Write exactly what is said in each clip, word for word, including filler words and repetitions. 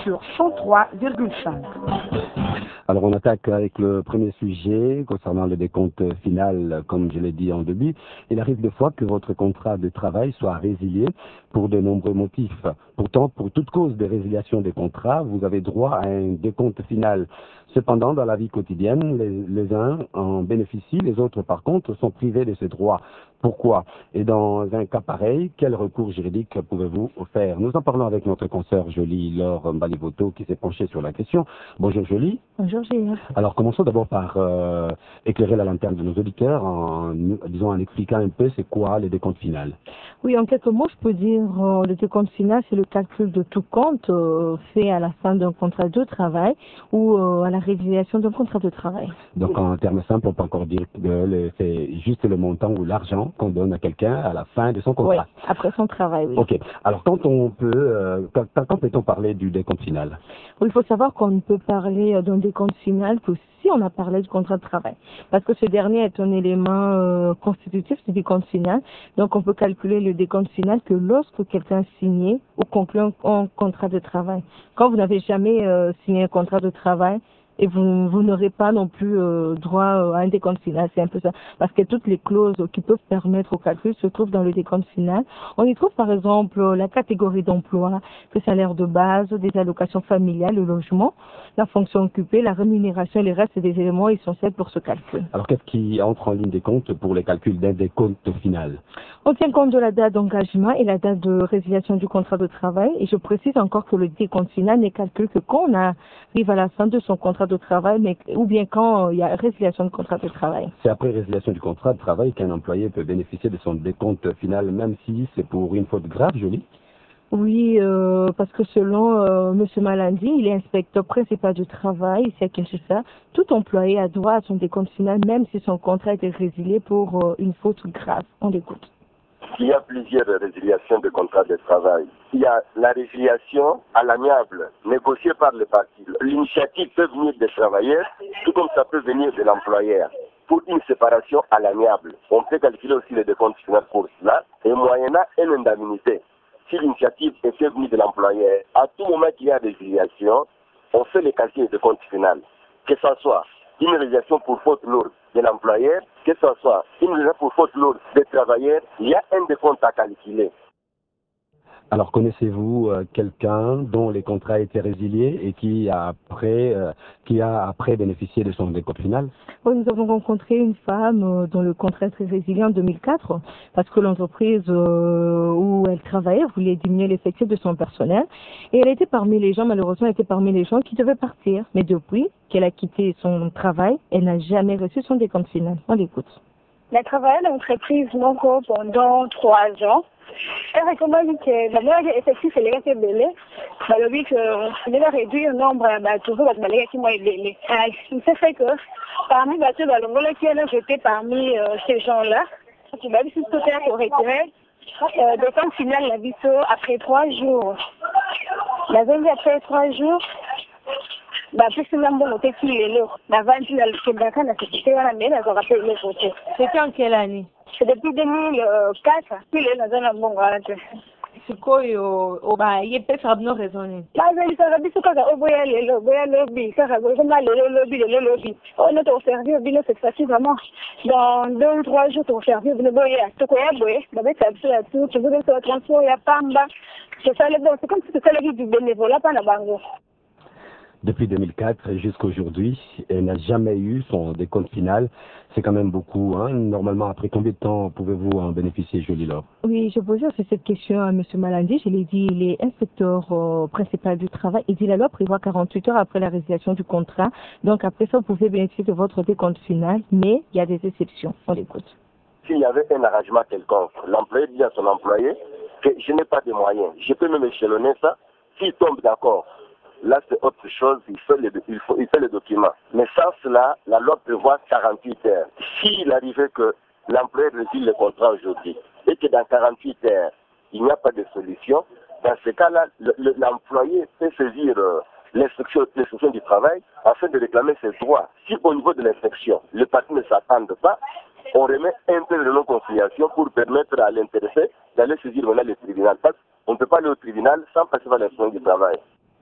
sur cent trois virgule cinq. Alors on attaque avec le premier sujet concernant le décompte final, comme je l'ai dit en début. Il arrive des fois que votre contrat de travail soit résilié pour de nombreux motifs. Pourtant, pour toute cause de résiliation des contrats, vous avez droit à un décompte final. Cependant, dans la vie quotidienne, les, les uns en bénéficient, les autres par contre sont privés de ces droits. Pourquoi? Et dans un cas pareil, quel recours juridique pouvez-vous faire? Nous en parlons avec notre consoeur Jolie Laure Mbalivoto qui s'est penchée sur la question. Bonjour Jolie. Bonjour Gilles. Alors commençons d'abord par euh, éclairer la lanterne de nos auditeurs en, disons, en expliquant un peu c'est quoi le décompte final. Oui, en quelques mots, je peux dire euh, le décompte final, c'est le calcul de tout compte euh, fait à la fin d'un contrat de travail ou euh, à la résiliation d'un contrat de travail. Donc en termes simples, on peut encore dire que c'est juste le montant ou l'argent qu'on donne à quelqu'un à la fin de son contrat. Oui, après son travail, oui. Ok. Alors quand on peut, euh, quand, quand peut-on parler du décompte final? Oui, il faut savoir qu'on ne peut parler d'un décompte final que si on a parlé du contrat de travail. Parce que ce dernier est un élément euh, constitutif du décompte final. Donc on peut calculer le décompte final que lorsque quelqu'un a signé ou conclut un, un contrat de travail. Quand vous n'avez jamais euh, signé un contrat de travail, et vous, vous n'aurez pas non plus euh, droit euh, à un décompte final, c'est un peu ça. Parce que toutes les clauses qui peuvent permettre au calcul se trouvent dans le décompte final. On y trouve par exemple la catégorie d'emploi, le salaire de base, des allocations familiales, le logement, la fonction occupée, la rémunération et les restes des éléments essentiels pour ce calcul. Alors qu'est-ce qui entre en ligne des comptes pour les calculs d'un décompte final? On tient compte de la date d'engagement et la date de résiliation du contrat de travail. Et je précise encore que le décompte final n'est calculé que quand on arrive à la fin de son contrat de travail, mais, ou bien quand euh, il y a résiliation de contrat de travail. C'est après résiliation du contrat de travail qu'un employé peut bénéficier de son décompte final, même si c'est pour une faute grave, Jolie? Oui, euh, parce que selon euh, M. Malandi, il est inspecteur principal du travail ici à Kinshasa. Tout employé a droit à son décompte final, même si son contrat a été résilié pour euh, une faute grave. On l'écoute. Il y a plusieurs résiliations de contrats de travail. Il y a la résiliation à l'amiable, négociée par les parties. L'initiative peut venir des travailleurs, tout comme ça peut venir de l'employeur. Pour une séparation à l'amiable, on peut calculer aussi les décomptes finaux pour cela, et moyennant une indemnité. Si l'initiative était venue de l'employeur, à tout moment qu'il y a résiliation, on fait les calculs de compte final. Que ce soit une résiliation pour faute lourde de l'employeur, que ce soit une résiliation pour faute lourde des travailleurs, il y a un décompte à calculer. Alors connaissez-vous euh, quelqu'un dont les contrats étaient résiliés et qui a après, euh, qui a après bénéficié de son décompte final? Oui, nous avons rencontré une femme euh, dont le contrat était résilié en deux mille quatre parce que l'entreprise euh, où elle travaillait voulait diminuer l'effectif de son personnel et elle était parmi les gens, malheureusement, elle était parmi les gens qui devaient partir. Mais depuis qu'elle a quitté son travail, elle n'a jamais reçu son décompte final. On l'écoute. Elle a travaillé à l'entreprise Monco pendant trois ans. Elle recommande que la meilleure effectif est le belé. Le but c'est de réduire le nombre de toujours de balais qui m'ont aidé. C'est fait que parmi les balais qui ont jeté parmi ces gens-là, qui va juste tout faire pour retirer le temps final la vie après trois jours. La veille après trois jours. Bah, plus que l'homme de qui est là. La vente de la la société, on a mis, on a rappelé les côtés. C'était en quelle année? C'est depuis deux mille quatre, puis il est dans un bon garage. C'est quoi, au bah, il peut faire nos raisonner. Là, il s'est rabis sur le boya, le boya, le lobby, ça va, comme là, le lobby, le lobby. On est au service, bien, cette fois-ci, vraiment. Dans deux ou trois jours, au service, le boya, ce qu'on a boya, bah, c'est absolument tout, tu veux que ce transport, il y a Pamba. C'est ça, c'est comme si c'était la vie du bénévolat, pas la bango. Depuis deux mille quatre jusqu'à aujourd'hui, elle n'a jamais eu son décompte final. C'est quand même beaucoup. Hein. Normalement, après combien de temps pouvez-vous en bénéficier, Jolie Laure? Oui, je posais cette question à M. Malandi. Je l'ai dit, il est inspecteur euh, principal du travail. Il dit la loi prévoit quarante-huit heures après la résiliation du contrat. Donc après ça, vous pouvez bénéficier de votre décompte final, mais il y a des exceptions. On l'écoute. S'il y avait un arrangement quelconque, l'employé dit à son employé que je n'ai pas de moyens. Je peux même échelonner ça. S'il tombe d'accord, là, c'est autre chose, il fait, les, il, faut, il fait les documents. Mais sans cela, la loi prévoit quarante-huit heures. S'il arrivait que l'employé résilie le contrat aujourd'hui et que dans quarante-huit heures, il n'y a pas de solution, dans ce cas-là, l'employé peut saisir euh, l'instruction du travail afin de réclamer ses droits. Si au niveau de l'instruction, le parti ne s'attend pas, on remet un peu de non-conciliation pour permettre à l'intéressé d'aller saisir maintenant le tribunal. Parce qu'on ne peut pas aller au tribunal sans passer par l'instruction du travail.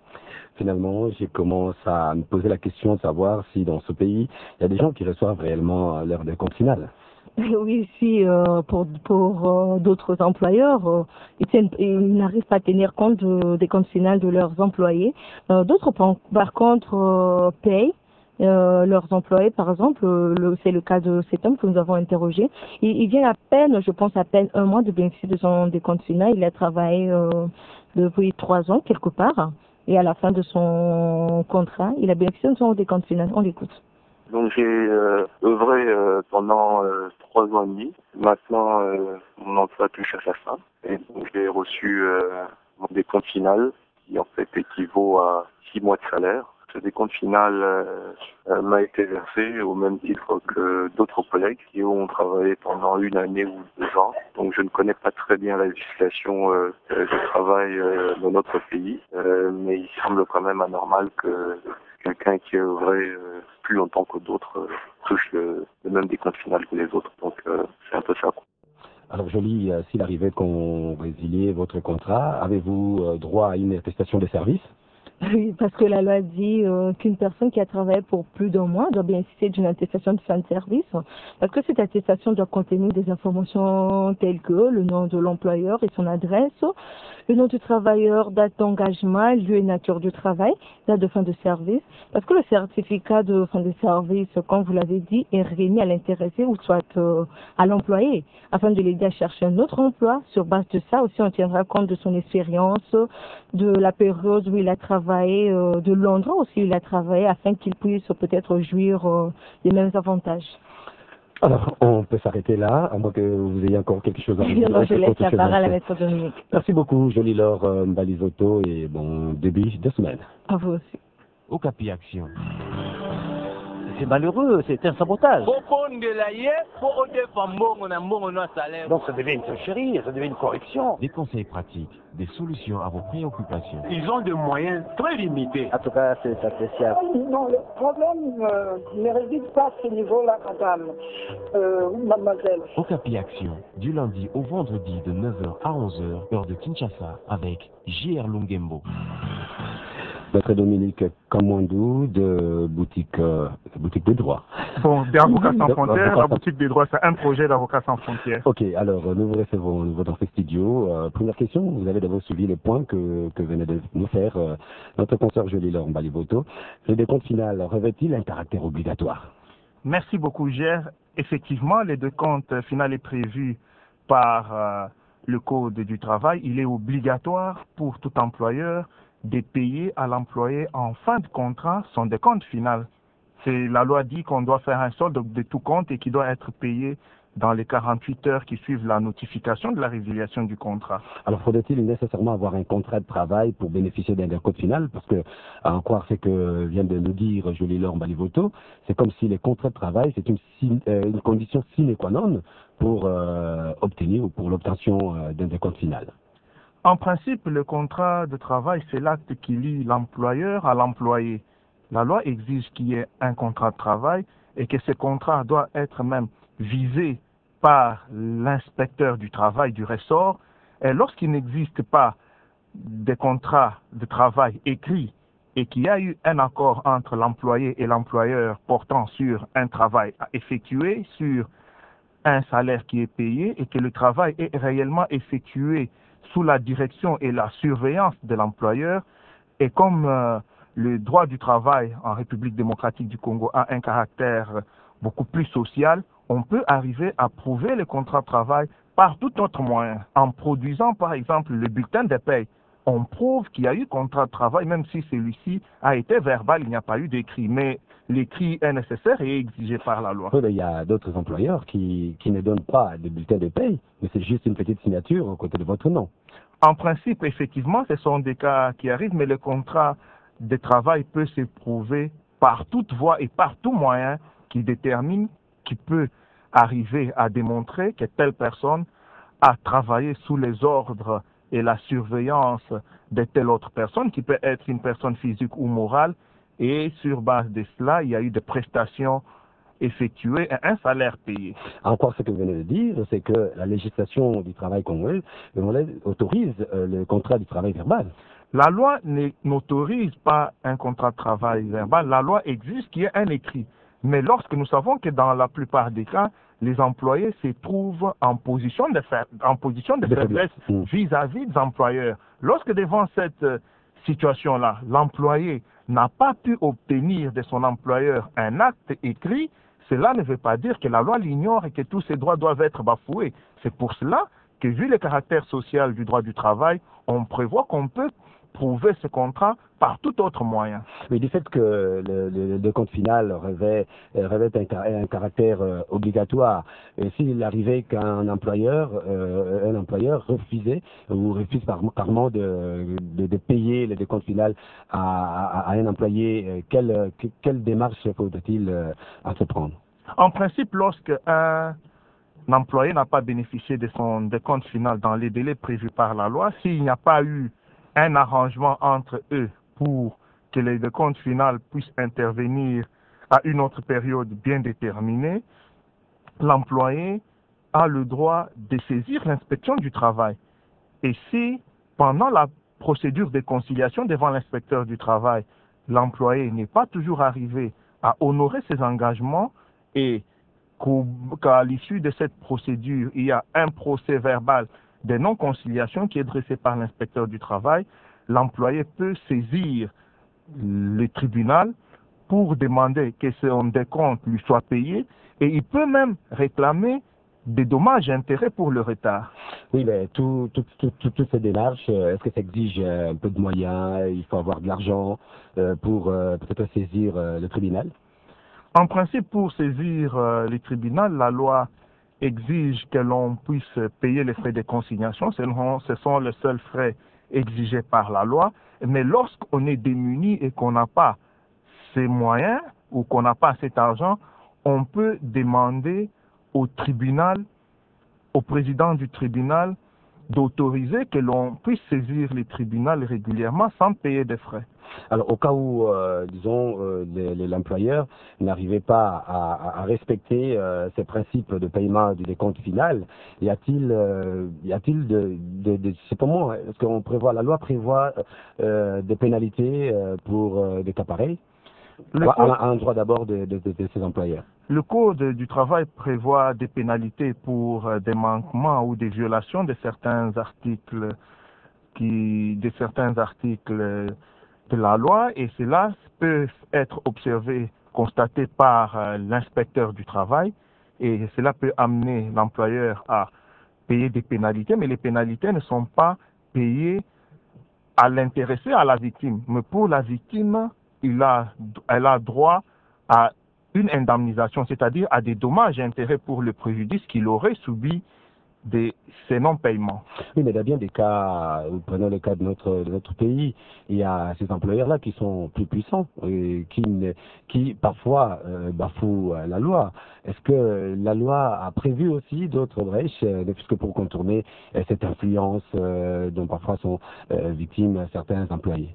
Finalement, je commence à me poser la question de savoir si dans ce pays, il y a des gens qui reçoivent réellement leur décompte final. Oui, si euh, pour pour euh, d'autres employeurs, euh, ils, tiennent- ils n'arrivent pas à tenir compte de- des comptes finales de leurs employés. Euh, d'autres, par, par contre, euh, payent euh, leurs employés. Par exemple, euh, le- c'est le cas de cet homme que nous avons interrogé. Il, il vient à peine, je pense à peine un mois de bénéficier de son décompte final. Il a travaillé euh, depuis trois ans quelque part. Et à la fin de son contrat, il a bénéficié de son décompte final. On l'écoute. Donc j'ai euh, œuvré euh, pendant euh, trois ans et demi. Maintenant, euh, mon emploi touche à sa fin. Et donc j'ai reçu euh, mon décompte final qui en fait équivaut à six mois de salaire. Ce décompte final euh, euh, m'a été versé au même titre que d'autres collègues qui ont travaillé pendant une année ou deux ans. Donc je ne connais pas très bien la législation euh, du travail euh, dans notre pays, euh, mais il semble quand même anormal que quelqu'un qui a œuvré euh, plus longtemps que d'autres euh, touche le, le même décompte final que les autres. Donc euh, c'est un peu ça, quoi. Alors, Jolie, euh, s'il arrivait qu'on résilie votre contrat, avez-vous euh, droit à une attestation de service? Oui, parce que la loi dit euh, qu'une personne qui a travaillé pour plus d'un mois doit bénéficier d'une attestation de fin de service, parce que cette attestation doit contenir des informations telles que le nom de l'employeur et son adresse, le nom du travailleur, date d'engagement, lieu et nature du travail, date de fin de service, parce que le certificat de fin de service, comme vous l'avez dit, est remis à l'intéressé ou soit euh, à l'employé, afin de l'aider à chercher un autre emploi. Sur base de ça aussi, on tiendra compte de son expérience, de la période où il a travaillé, euh, de l'endroit aussi où il a travaillé, afin qu'il puisse peut-être jouir euh, des mêmes avantages. Alors, on peut s'arrêter là, à moins que vous ayez encore quelque chose à dire. Alors, je laisse la parole à Maître Dominique. Merci beaucoup, Jolie Laure euh, Mbalizoto, et bon début de semaine. À vous aussi. Okapi Action. C'est malheureux, c'est un sabotage. Donc ça devient une tricherie, ça devient une correction. Des conseils pratiques, des solutions à vos préoccupations. Ils ont des moyens très limités. En tout cas, c'est appréciable. Non, le problème euh, ne réside pas à ce niveau-là, madame, euh, mademoiselle. Okapi Action, du lundi au vendredi de neuf heures à onze heures, heure de Kinshasa, avec J R Lungembo. Maître Dominique Kamwandou de boutique, euh, boutique des droits. Bon, d'Avocats sans frontières, la boutique des droits, c'est un projet d'Avocats sans frontières. Ok, alors nous vous recevons nous, dans ce studio. Euh, première question, vous avez d'abord suivi le point que, que venait de nous faire euh, notre consoeur Jolie Laure Mbalizoto. Le décompte final revêt-il un caractère obligatoire? Merci beaucoup, Gère. Effectivement, le décompte final est prévu par euh, le Code du travail. Il est obligatoire pour tout employeur de payer à l'employé en fin de contrat son décompte final. C'est, la loi dit qu'on doit faire un solde de tout compte et qui doit être payé dans les quarante-huit heures qui suivent la notification de la résiliation du contrat. Alors, faudrait-il nécessairement avoir un contrat de travail pour bénéficier d'un décompte final? Parce que, à en croire ce que vient de nous dire Jolie Laure Mbalizoto, c'est comme si les contrats de travail, c'est une, euh, une condition sine qua non pour euh, obtenir ou pour l'obtention euh, d'un décompte final. En principe, le contrat de travail, c'est l'acte qui lie l'employeur à l'employé. La loi exige qu'il y ait un contrat de travail et que ce contrat doit être même visé par l'inspecteur du travail du ressort. Et lorsqu'il n'existe pas de contrat de travail écrit et qu'il y a eu un accord entre l'employé et l'employeur portant sur un travail à effectuer, sur un salaire qui est payé et que le travail est réellement effectué sous la direction et la surveillance de l'employeur, et comme euh, le droit du travail en République démocratique du Congo a un caractère beaucoup plus social, on peut arriver à prouver le contrat de travail par tout autre moyen. En produisant par exemple le bulletin de paie, on prouve qu'il y a eu contrat de travail, même si celui-ci a été verbal, il n'y a pas eu d'écrit, mais l'écrit est nécessaire et exigé par la loi. Oui, il y a d'autres employeurs qui, qui ne donnent pas de bulletin de paie, mais c'est juste une petite signature aux côtés de votre nom. En principe, effectivement, ce sont des cas qui arrivent, mais le contrat de travail peut se prouver par toute voie et par tout moyen qui détermine, qui peut arriver à démontrer que telle personne a travaillé sous les ordres et la surveillance de telle autre personne, qui peut être une personne physique ou morale, et sur base de cela, il y a eu des prestations effectuées et un salaire payé. Encore ce que vous venez de dire, c'est que la législation du travail congolaise autorise euh, le contrat du travail verbal. La loi n'autorise pas un contrat de travail verbal. La loi exige qu'il y ait un écrit. Mais lorsque nous savons que dans la plupart des cas, les employés se trouvent en position de, fa en position de faiblesse vis-à-vis des employeurs. Lorsque devant cette euh, situation-là, l'employé n'a pas pu obtenir de son employeur un acte écrit, cela ne veut pas dire que la loi l'ignore et que tous ses droits doivent être bafoués. C'est pour cela que, vu le caractère social du droit du travail, on prévoit qu'on peut prouver ce contrat par tout autre moyen. Mais du fait que le, le, le compte final revêt, revêt un, un caractère euh, obligatoire, et s'il arrivait qu'un employeur, euh, un employeur refusait ou refuse par, carrément de, de, de payer le décompte final à, à, à un employé, quelle, quelle démarche faut-il euh, entreprendre? En principe, lorsque un employé n'a pas bénéficié de son décompte final dans les délais prévus par la loi, s'il n'y a pas eu un arrangement entre eux pour que le décompte final puisse intervenir à une autre période bien déterminée, l'employé a le droit de saisir l'inspection du travail. Et si, pendant la procédure de conciliation devant l'inspecteur du travail, l'employé n'est pas toujours arrivé à honorer ses engagements et qu'à l'issue de cette procédure, il y a un procès verbal de non-conciliation qui est dressé par l'inspecteur du travail, l'employé peut saisir le tribunal pour demander que son décompte lui soit payé et il peut même réclamer des dommages et intérêts pour le retard. Oui, mais tout, tout, tout, tout, toutes ces démarches, est-ce que ça exige un peu de moyens? Il faut avoir de l'argent euh, pour euh, peut-être saisir euh, le tribunal? En principe, pour saisir euh, le tribunal, la loi exige que l'on puisse payer les frais de consignation. Ce sont les seuls frais exigés par la loi. Mais lorsqu'on est démuni et qu'on n'a pas ces moyens ou qu'on n'a pas cet argent, on peut demander au tribunal, au président du tribunal, d'autoriser que l'on puisse saisir les tribunaux régulièrement sans payer de frais. Alors, au cas où, euh, disons, euh, l'employeur n'arrivait pas à, à respecter euh, ces principes de paiement du décompte final, y a-t-il, euh, y a-t-il de, de, de, c'est pas moi, est-ce qu'on prévoit, la loi prévoit euh, des pénalités euh, pour euh, des cas pareils, à l'endroit d'abord de, de, de, de ces employeurs? Le Code du travail prévoit des pénalités pour euh, des manquements ou des violations de certains articles qui, de certains articles de la loi, et cela peut être observé, constaté par euh, l'inspecteur du travail, et cela peut amener l'employeur à payer des pénalités, mais les pénalités ne sont pas payées à l'intéressé, à la victime. Mais pour la victime, il a, elle a droit à une indemnisation, c'est-à-dire à des dommages et intérêts pour le préjudice qu'il aurait subi de ces non-paiements. Oui, mais il y a bien des cas, prenons le cas de notre, de notre pays, il y a ces employeurs-là qui sont plus puissants, et qui, qui parfois euh, bafouent la loi. Est-ce que la loi a prévu aussi d'autres brèches, euh, puisque pour contourner euh, cette influence euh, dont parfois sont euh, victimes certains employés?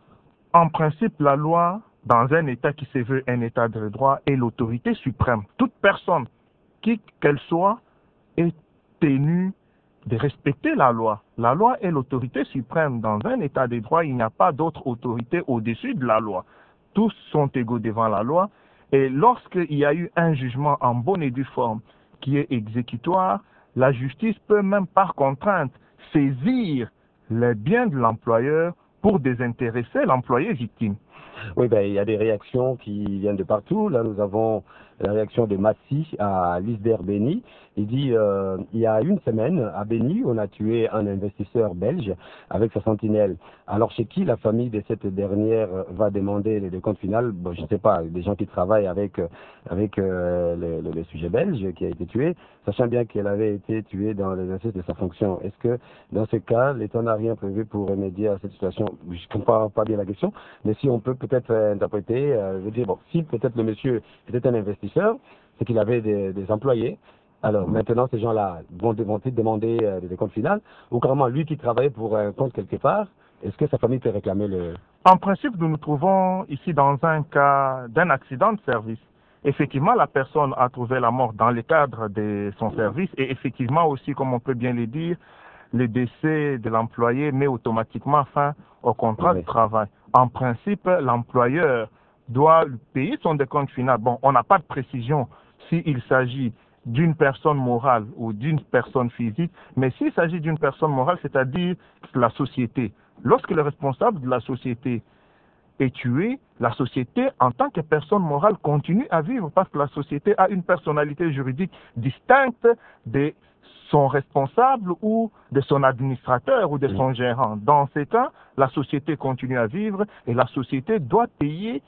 En principe, la loi, dans un État qui se veut un État de droit, est l'autorité suprême. Toute personne, qui qu'elle soit, est tenue de respecter la loi. La loi est l'autorité suprême. Dans un État de droit, il n'y a pas d'autre autorité au-dessus de la loi. Tous sont égaux devant la loi. Et lorsqu'il y a eu un jugement en bonne et due forme qui est exécutoire, la justice peut même par contrainte saisir les biens de l'employeur pour désintéresser l'employé victime. Oui, ben, il y a des réactions qui viennent de partout. Là, nous avons la réaction de Massi à l'Isder Béni. Il dit, euh, il y a une semaine, à Béni, on a tué un investisseur belge avec sa sentinelle. Alors, chez qui la famille de cette dernière va demander les décomptes finaux? Bon, je ne sais pas, des gens qui travaillent avec, avec euh, le, le, le sujet belge qui a été tué, sachant bien qu'elle avait été tuée dans l'exercice de sa fonction. Est-ce que, dans ce cas, l'État n'a rien prévu pour remédier à cette situation? Je ne comprends pas bien la question, mais si on peut peut-être interpréter, euh, je veux dire, bon, si peut-être le monsieur était un investisseur, c'est qu'il avait des, des employés. Alors maintenant, ces gens-là vont, vont ils demander euh, des comptes finaux, ou carrément lui qui travaille pour un compte quelque part, est-ce que sa famille peut réclamer le... En principe, nous nous trouvons ici dans un cas d'un accident de service. Effectivement, la personne a trouvé la mort dans le cadre de son service, et effectivement aussi, comme on peut bien le dire, le décès de l'employé met automatiquement fin au contrat Oui. de travail. En principe, l'employeur doit payer son décompte final. Bon, on n'a pas de précision s'il s'agit d'une personne morale ou d'une personne physique, mais s'il s'agit d'une personne morale, c'est-à-dire la société, lorsque le responsable de la société est tué, la société, en tant que personne morale, continue à vivre parce que la société a une personnalité juridique distincte de son responsable ou de son administrateur ou de son gérant. Dans ces cas, la société continue à vivre et la société doit payer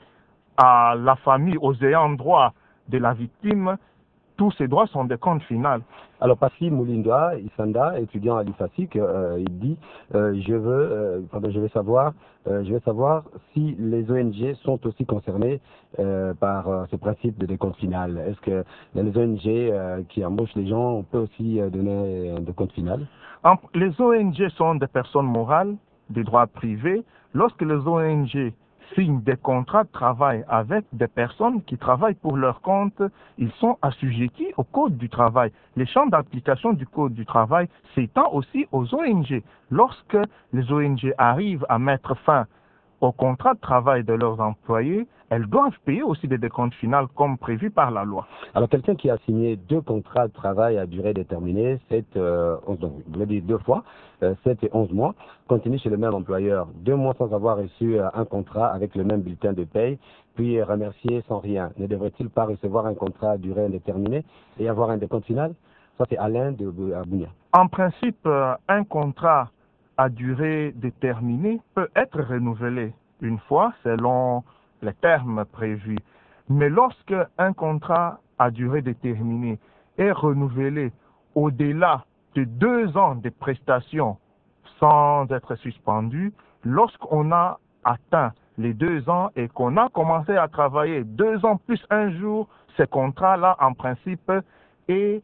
à la famille, aux ayants droit de la victime, tous ces droits sont des comptes finaux. Alors, Passi Moulindoa, Isanda, étudiant à l'I F A S I C, euh, il dit euh, je veux, euh, pardon, je veux savoir, euh, je veux savoir si les O N G sont aussi concernés euh, par euh, ce principe de décompte final. Est-ce que dans les O N G euh, qui embauchent les gens, on peut aussi euh, donner un décompte final? Les O N G sont des personnes morales, des droits privés. Lorsque les O N G signent des contrats de travail avec des personnes qui travaillent pour leur compte, ils sont assujettis au Code du travail. Les champs d'application du Code du travail s'étendent aussi aux O N G. Lorsque les O N G arrivent à mettre fin au contrat de travail de leurs employés, elles doivent payer aussi des décomptes finaux comme prévu par la loi. Alors, quelqu'un qui a signé deux contrats de travail à durée déterminée, sept, euh, onze, donc, je l'ai dit deux fois, euh, sept et onze mois, continue chez le même employeur, deux mois sans avoir reçu euh, un contrat avec le même bulletin de paye, puis remercié sans rien. Ne devrait-il pas recevoir un contrat à durée indéterminée et avoir un décompte final? Ça, c'est Alain de Abounia. En principe, euh, un contrat à durée déterminée peut être renouvelé une fois selon les termes prévus. Mais lorsque un contrat à durée déterminée est renouvelé au-delà de deux ans de prestations sans être suspendu, lorsqu'on a atteint les deux ans et qu'on a commencé à travailler deux ans plus un jour, ce contrat-là, en principe, est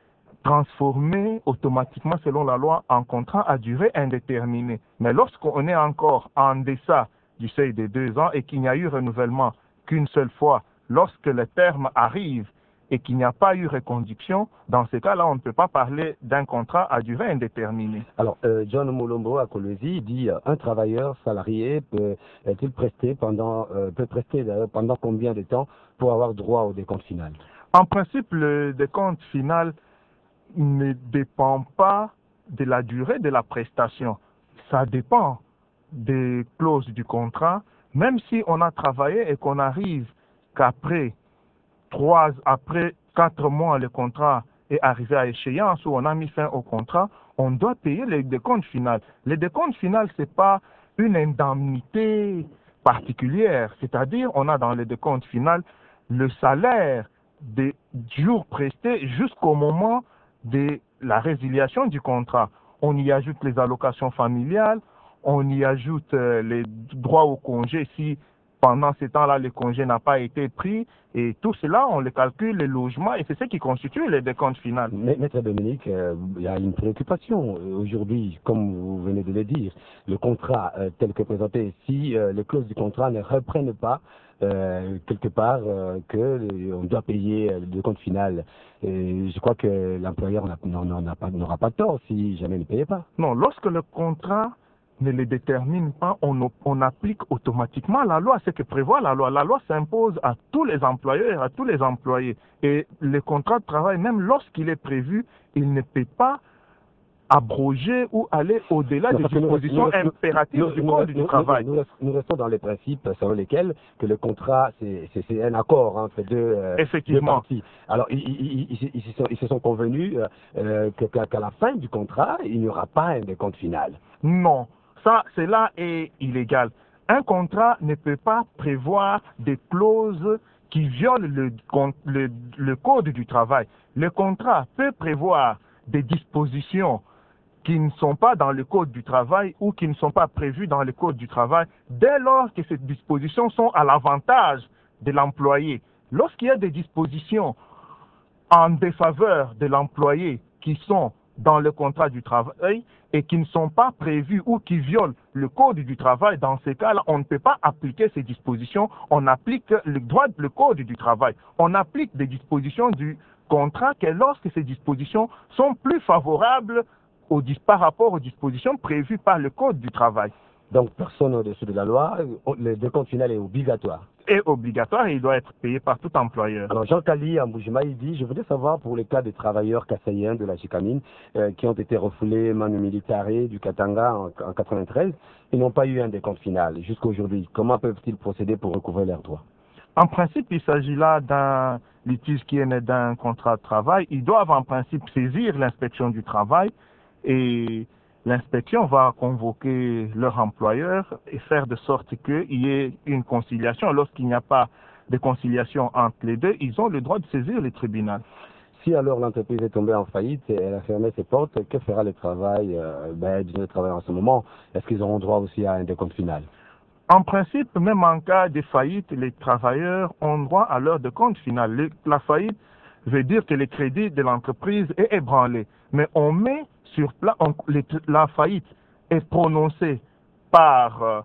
transformé automatiquement selon la loi en contrat à durée indéterminée. Mais lorsqu'on est encore en deçà du seuil des deux ans et qu'il n'y a eu renouvellement qu'une seule fois, lorsque le terme arrive et qu'il n'y a pas eu reconduction, dans ce cas-là, on ne peut pas parler d'un contrat à durée indéterminée. Alors, euh, John Molombo à Kolwezi dit euh, un travailleur salarié peut est-il presté pendant euh, peut prester euh, pendant combien de temps pour avoir droit au décompte final? En principe, le décompte final ne dépend pas de la durée de la prestation. Ça dépend des clauses du contrat. Même si on a travaillé et qu'on arrive qu'après trois, après quatre mois, le contrat est arrivé à échéance ou on a mis fin au contrat, on doit payer le décompte final. Le décompte final, ce n'est pas une indemnité particulière. C'est-à-dire, on a dans le décompte final le salaire des jours prestés jusqu'au moment de la résiliation du contrat. On y ajoute les allocations familiales, on y ajoute euh, les droits au congé si pendant ce temps-là le congé n'a pas été pris, et tout cela on le calcule, les logements, et c'est ce qui constitue le décompte final. Mais, Maître Dominique, euh, il y a une préoccupation aujourd'hui, comme vous venez de le dire, le contrat euh, tel que présenté, si euh, les clauses du contrat ne reprennent pas Euh, quelque part euh, que euh, on doit payer euh, le compte final. Et je crois que l'employeur n'aura pas tort si jamais il ne payait pas. Non, lorsque le contrat ne le détermine pas, on, on applique automatiquement la loi, ce que prévoit la loi. La loi s'impose à tous les employeurs, à tous les employés. Et le contrat de travail, même lorsqu'il est prévu, il ne peut pas abroger ou aller au-delà des dispositions nous, impératives nous, du Code du travail. Nous, nous, nous restons dans les principes selon lesquels que le contrat, c'est un accord entre deux, euh, deux parties. Alors, ils, ils, ils, ils, se sont, ils se sont convenus euh, qu'à qu'à la fin du contrat, il n'y aura pas un décompte final. Non, ça, cela est illégal. Un contrat ne peut pas prévoir des clauses qui violent le, le, le Code du travail. Le contrat peut prévoir des dispositions qui ne sont pas dans le Code du travail ou qui ne sont pas prévues dans le Code du travail, dès lors que ces dispositions sont à l'avantage de l'employé. Lorsqu'il y a des dispositions en défaveur de l'employé qui sont dans le contrat du travail et qui ne sont pas prévues ou qui violent le Code du travail, dans ces cas-là, on ne peut pas appliquer ces dispositions, on applique le droit, le Code du travail. On applique des dispositions du contrat que lorsque ces dispositions sont plus favorables au, par rapport aux dispositions prévues par le Code du travail. Donc, personne au-dessus de la loi, le décompte final est obligatoire. Est obligatoire et il doit être payé par tout employeur. Alors, Jean Kali à Mboujima, il dit, je voudrais savoir pour les cas des travailleurs kassaïens de la Jikamine euh, qui ont été refoulés Manu Militare du Katanga en, en quatre-vingt-treize, ils n'ont pas eu un décompte final jusqu'à aujourd'hui. Comment peuvent-ils procéder pour recouvrer leurs droits? En principe, il s'agit là d'un litige qui est né d'un contrat de travail. Ils doivent en principe saisir l'inspection du travail et l'inspection va convoquer leur employeur et faire de sorte qu'il y ait une conciliation. Lorsqu'il n'y a pas de conciliation entre les deux, ils ont le droit de saisir le tribunal. Si alors l'entreprise est tombée en faillite et elle a fermé ses portes, que fera le travail, euh, ben, le travail en ce moment? Est-ce qu'ils auront droit aussi à un décompte final? En principe, même en cas de faillite, les travailleurs ont droit à leur décompte final. Le, la faillite veut dire que le crédit de l'entreprise est ébranlé. Mais on met sur place, la faillite est prononcée par euh,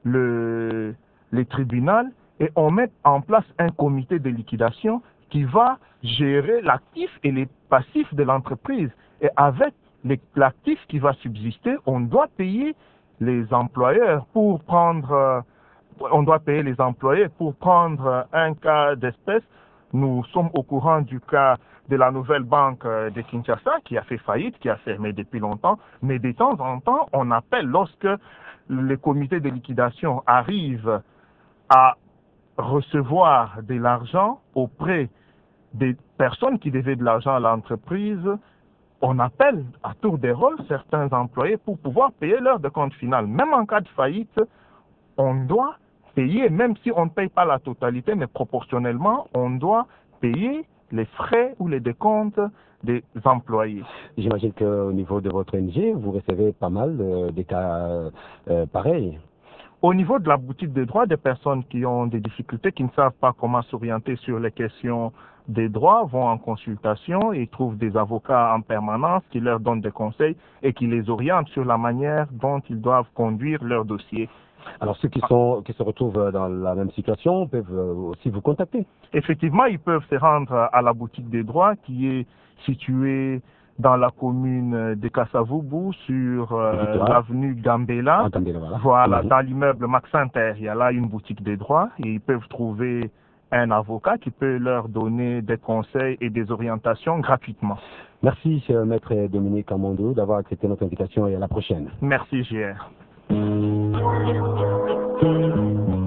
le, le tribunal et on met en place un comité de liquidation qui va gérer l'actif et les passifs de l'entreprise. Et avec l'actif qui va subsister, on doit payer les employeurs pour prendre, euh, on doit payer les employés pour prendre un cas d'espèce. Nous sommes au courant du cas de la nouvelle banque de Kinshasa qui a fait faillite, qui a fermé depuis longtemps, mais de temps en temps, on appelle lorsque le comité de liquidation arrive à recevoir de l'argent auprès des personnes qui devaient de l'argent à l'entreprise, on appelle à tour de rôle certains employés pour pouvoir payer leur décompte final. Même en cas de faillite, on doit payer, même si on ne paye pas la totalité, mais proportionnellement, on doit payer les frais ou les décomptes des employés. J'imagine qu'au niveau de votre O N G, vous recevez pas mal de, de cas euh, pareils. Au niveau de la boutique des droits, des personnes qui ont des difficultés, qui ne savent pas comment s'orienter sur les questions des droits, vont en consultation et trouvent des avocats en permanence qui leur donnent des conseils et qui les orientent sur la manière dont ils doivent conduire leur dossier. Alors ceux qui, sont, qui se retrouvent dans la même situation peuvent aussi vous contacter. Effectivement, ils peuvent se rendre à la boutique des droits qui est située dans la commune de Kassavubu sur euh, l'avenue Gambela. Ah, Gambela, voilà. Voilà, mmh. Dans l'immeuble Max Inter, il y a là une boutique des droits et ils peuvent trouver un avocat qui peut leur donner des conseils et des orientations gratuitement. Merci, maître Dominique Amandou, d'avoir accepté notre invitation et à la prochaine. Merci, J R.